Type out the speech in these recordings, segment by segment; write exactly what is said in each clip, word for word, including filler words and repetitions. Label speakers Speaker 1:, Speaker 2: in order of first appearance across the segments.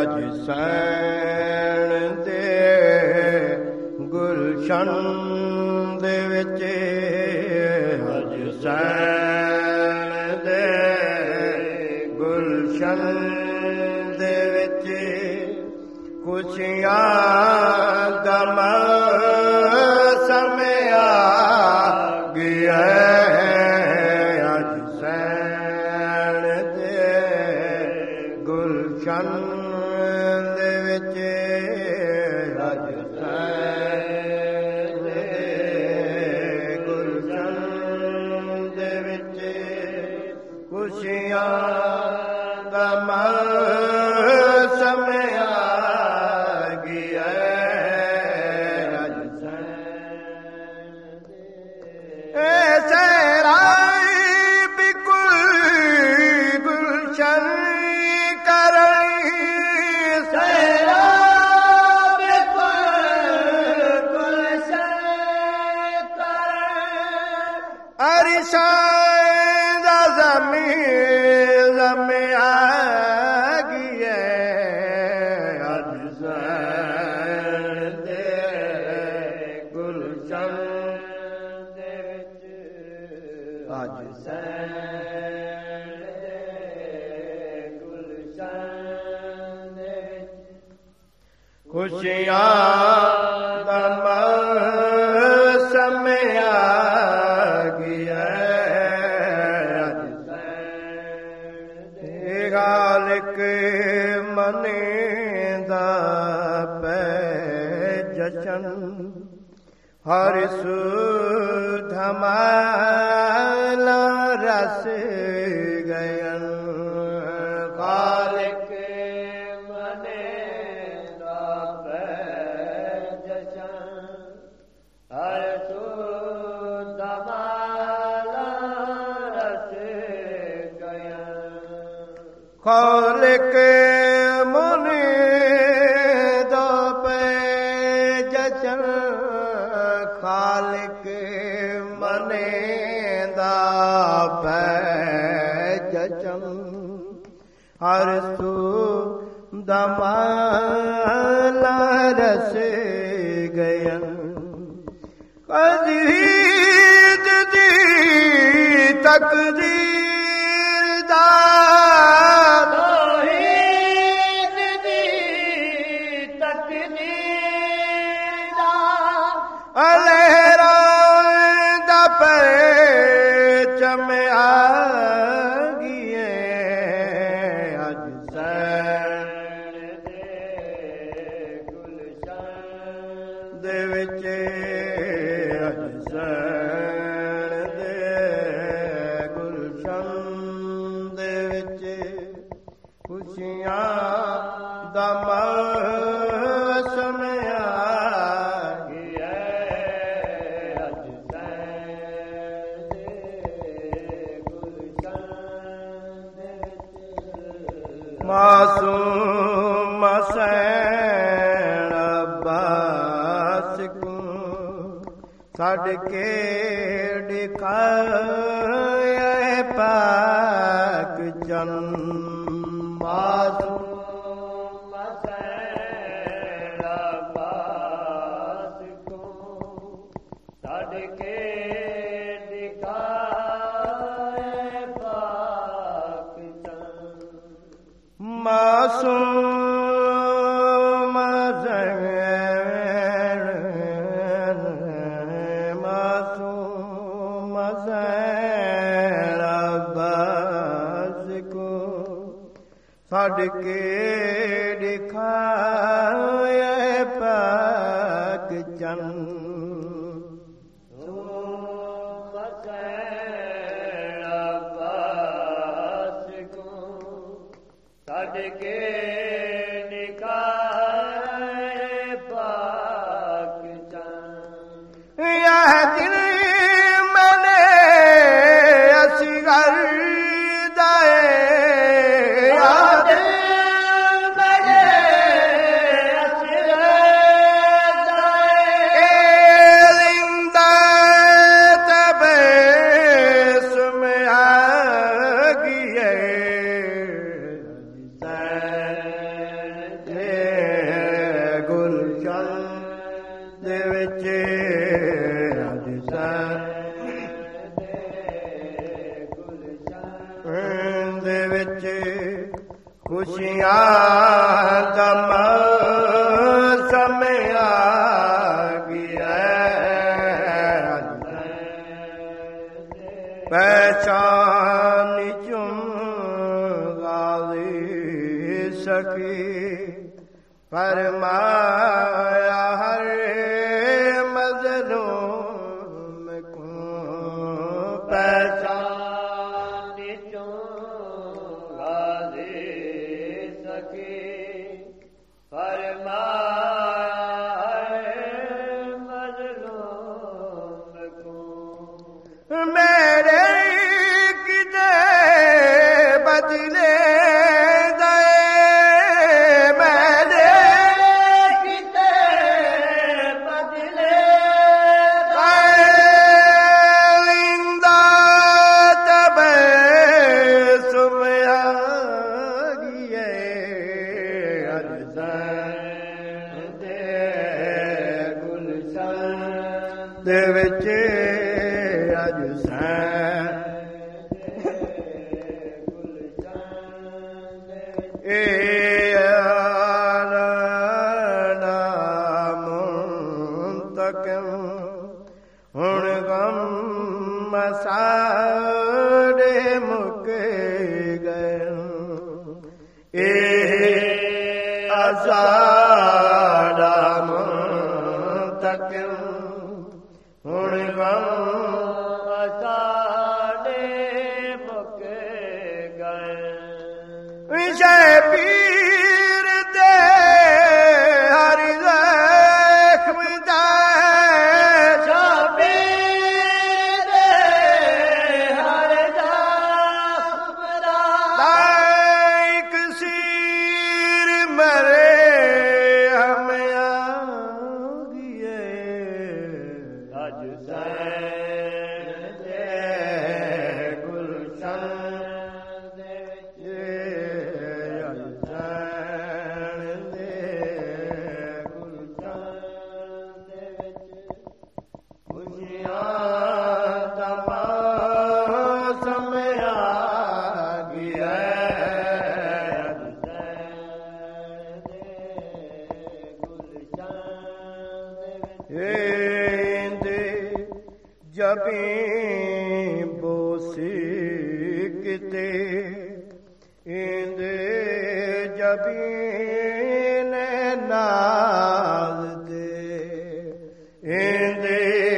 Speaker 1: ਅਜ ਸੈਣ ਦੇ ਗੁਲਸ਼ਨ ਦੇ ਵਿੱਚ, ਅਜ ਸੈਣ ਦੇ ਗੁਲਸ਼ਨ ਦੇ ਵਿੱਚ ਖੁਸ਼ੀਆਂ ਦਾ ਮੌਸਮ ਆ ਗਿਆ। ਅਜ ਸੈਣ ਦੇ ਗੁਲਸ਼ਨ ਦੇ ਵਿੱਚ, ਅਜ ਸੈਣ ਦੇ ਗੁਲਸ਼ਨ ਦੇ ਵਿੱਚ ਖੁਸ਼ੀਆਂ ਦਾ ਮੌਸਮ ਆ ਗਿਆ। ਅਜ ਸੈਣ ਦੇ ਸੈਰਾਈ ਬਿਲਕੁਲ ਗੁਲਸ਼ਨ ਅਰਸ਼ਾਂ ਦਾ ਜ਼ਮੀਨ ਜ਼ਮਿਆ ਗਿਆ। ਅਜ ਸੈਣ ਦੇ ਗੁਲਸ਼ਨ ਦੇ ਵਿੱਚ, ਅਜ ਸੈਣ ਦੇ ਗੁਲਸ਼ਨ ਦੇ ਵਿੱਚ ਖੁਸ਼ੀਆਂ ਦਾ ਮੌਸਮ ਆ ਗਿਆ। ਗਾਲਿਕ ਮਨੇ ਦਾ ਪੈ ਜਸ਼ਨ, ਹਰ ਸੁਧ ਮਾਲਾ ਰਸ ਗਯਨ। ਗਾਲਿਕ ਮਨੇ ਦਾ ਪੈ ਜਸ਼ਨ, ਹਰ ਸੁਧ ਮਾਲਾ ਰਸ ਗਯਨ। ਖਾਲਿਕ ਮੁਨੀ ਦਾ ਪੈ ਜਸ਼ਨ, ਖਾਲਿਕ ਮਨੇ ਦਾ ਪੈ ਜਸ਼ਨ, ਹਰ ਸੁਧ ਮਾਲਾ ਰਸ ਗਯਨ। ਕਦੀਦ ਦੀ ਤਕਦੀਰ ਦਾ, ਤੋਹੀਦ ਦੀ ਤਕਦੀਰ ਦਾ, ਲਹਿਰਾਂ ਦਾ ਪਰਚਮ ਆ ਗਿਆ। ਅਜ ਸੈਣ ਦੇ ਗੁਲਸ਼ਨ ਦੇ ਵਿੱਚ, ਅਜ ਸੈਣ ਦੇ ਗੁਲਸ਼ਨ ਦੇ ਵਿੱਚ ਖੁਸ਼ੀਆਂ ਦਾ ਮੌਸਮ ਆ ਗਿਆ। ਅਜ ਸੈਣ ਦੇ ਗੁਲਸ਼ਨ ਦੇ ਵਿੱਚ ਮਾਸੂਮ ਸੈਣ ਅਬਾਸ ਕੋ ਛੱਡ ਕੇ ਦਿਖਾਏ ਪਾਕ ਜਨ। ਮਾਸੂਮ ਸੈਣ ਅਬਾਸ ਕੋ ਛੱਡ ਕੇ ਦਿਖਾਏ ਪਾਕ ਜਨ। ਮਾਸੂਮ ਸੈਣ, ਮਾਸੂਮ ਸੈਣ ਅਬਾਸ ਕੋ ਛੱਡ ਕੇ ਦਿਖਾਏ ਪਾਕ ਚੰਨ। ਛੱਡ ਕੇ ਨਿਕਾਏ ਪਾਕ ਚੰਨ। ਇਹ ਦਿਨ ਮਨੇ ਅਸਗਰ ਦਾਏ ਯਾਦ ਮਨੇ ਅਸਗਰ ਦਾਏ ਲਿੰਦਾ ਤਬੇ ਸੁਮਿਆ ਗਿਏ। खुशियाँ दम समय आ गया पहचान चुम गाली सकी फरमाया हर मज़लूम को पहचान चुम गाली सकी फरमाया हर मज़लूम को मेरे कितने बदले ਦੇ ਵਿੱਚ ਅੱਜ ਸੈਂ ਇਹ ਨਾਮ ਤੱਕ ਹੁਣ ਗਮ ਸਾਡੇ ਮੁੱਕ ਗਏ ਇਹ ਅਸਾਡਾ ਮਨ ਤੱਕ ਹੁਣ ਗਮ ਸਾਡੇ ਮੁੱਕ ਗਏ ਵਿਸ਼ੇ ਪੀਰ ਦੇ ਹਰ ਜ਼ਖਮ ਦਾ ਸ਼ਬੀਰ ਦੇ ਹਰ ਜ਼ਖਮ ਦਾ ਇੱਕ ਸੀਰ ਮਰੇ ਹਮ ਆ ਗਏ ਅੱਜ ਸੈਨ ਦੇ ਗੁਲਸ਼ਨ ਦੇ ਵਿੱਚ ਅੱਜ ਸੈਨ ਦੇ ਗੁਲਸ਼ਨ ਦੇ ਵਿੱਚ ਖੁਸ਼ੀਆਂ ਦਾ ਮੌਸਮ ਆ ਗਿਆ ਅੱਜ ਸੈਨ ਦੇ ਗੁਲਸ਼ਨ ਦੇ ਵਿੱਚ ਜਬੀਂ ਬੋਸੀ ਕਿਤੇ ਇੰਦੇ ਜਬੀਂ ਨੇ ਨਾਜ਼ ਦੇ ਇੰਦੇ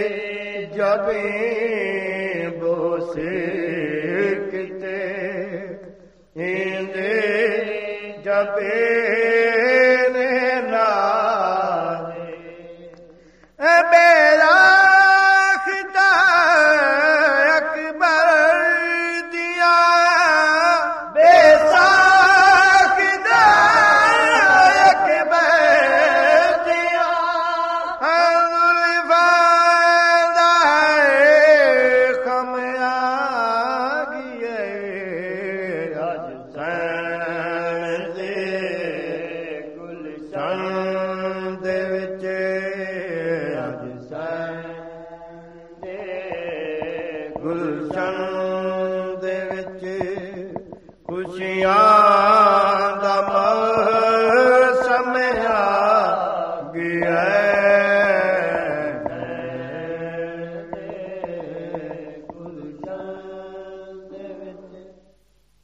Speaker 1: ਜਬੀਂ ਬੋਸੀ ਕਿਤੇ ਇੰਦੇ ਜਬੀਂ